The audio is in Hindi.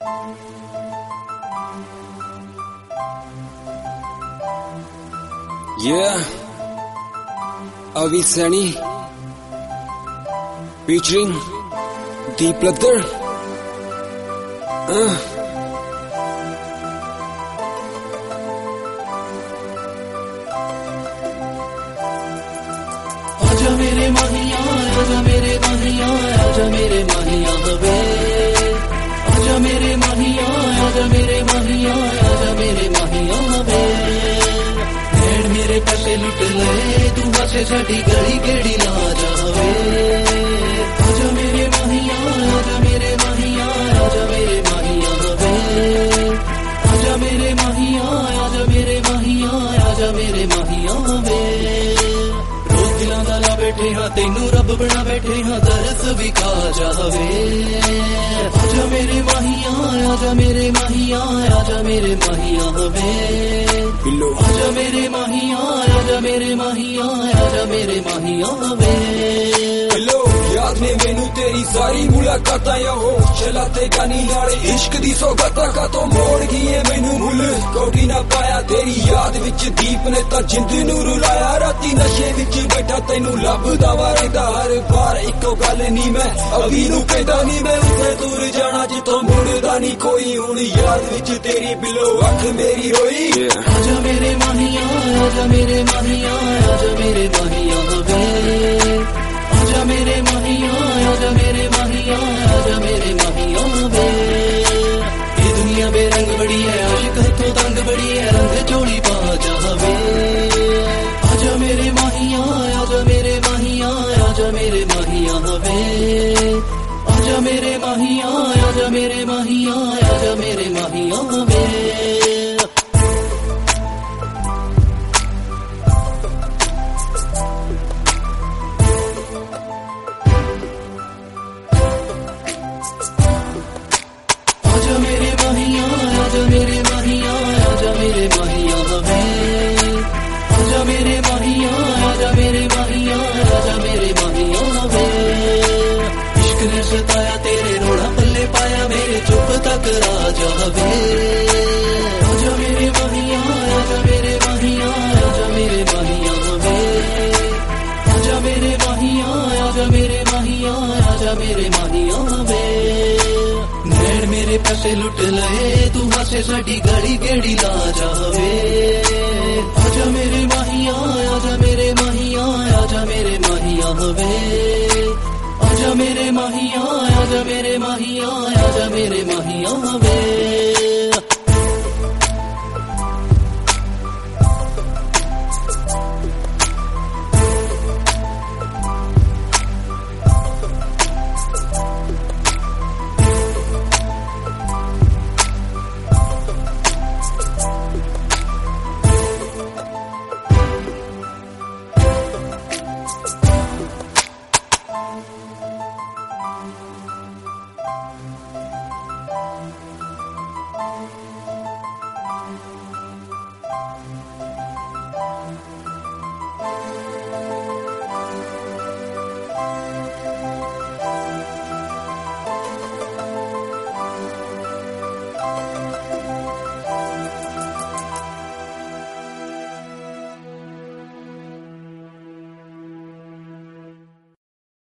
Yeah, Avi Sani featuring Deep Ladder. आजा मेरे माहिया, आजा मेरे माहिया, आजा मेरे माहिया वे। आजा मेरे माहिया, आजा मेरे माहिया, आजा मेरे माहिया वे। भेड़ मेरे पैसे लुट ले, तू बसे साडी गली केड़ी ला जावे। आजा मेरे माहिया, आजा मेरे माहिया, आजा मेरे माहिया वे। आजा मेरे माहिया, आजा मेरे माहिया, आजा मेरे माहिया वे। दिलां दा ला बैठे हाँ, तेनू रब बना बैठे हाँ, तरस भी खा जावे। आजा मेरे माहिया, आजा मेरे माहिया, आजा मेरे माहिया वे। आजा मेरे माहिया, आजा मेरे माहिया, आजा मेरे माहिया वे। याद ने मैनू तेरी सारी मुलाकातां याहो, चलाते गानी नाले इश्क दी सौगातां का तो मोड़ गई मैनू भुल। कोठी ना पाया तेरी याद विच दीप ने तां जिंद नू रुलाया। राती नशे विच बैठा तेनू लभदा वा रहिंदा हर बार इक्को गल नी मैं अभी नू कहंदा नी मैं उत्थे दूर जाना जिथों मुड़दा नी कोई। हुण याद विच तेरी बिलो अख मेरी रोई। आजा मेरे माहिया, आजा मेरे माहिया, आजा मेरे माहिया वे। आजा मेरे माहिया, आजा मेरे माहिया, आजा मेरे माहिया वे। ये दुनिया बेरंग बड़ी है, आशिक हथों तंग बड़ी है, रंग चोली पा जावे। आजा मेरे माहिया, आजा मेरे माहिया, आजा मेरे माहिया वे। आजा मेरे माहिया, आजा मेरे माहिया, आजा मेरे माहिया वे। आजा मेरे माहिया, आजा मेरे माहिया, आजा मेरे माहिया वे। आजा मेरे माहिया, आजा मेरे माहिया, आजा मेरे माहिया वे। इश्क ने सताया तेरे रोड़ा पल्ले पाया, मेरे चुप तक राजा वे। आजा मेरे माहिया, आजा मेरे माहिया, आजा मेरे माहिया वे। आजा मेरे माहिया, आजा मेरे माहिया, आजा मेरे माहिया वे। भेड़ मेरे पैसे लुट ले, तू हसे साडी गली केड़ी ला जावे। आजा मेरे माहिया, आजा मेरे माहिया, आजा मेरे माहिया वे। आजा मेरे माहिया, आजा मेरे माहिया, आजा मेरे माहिया वे।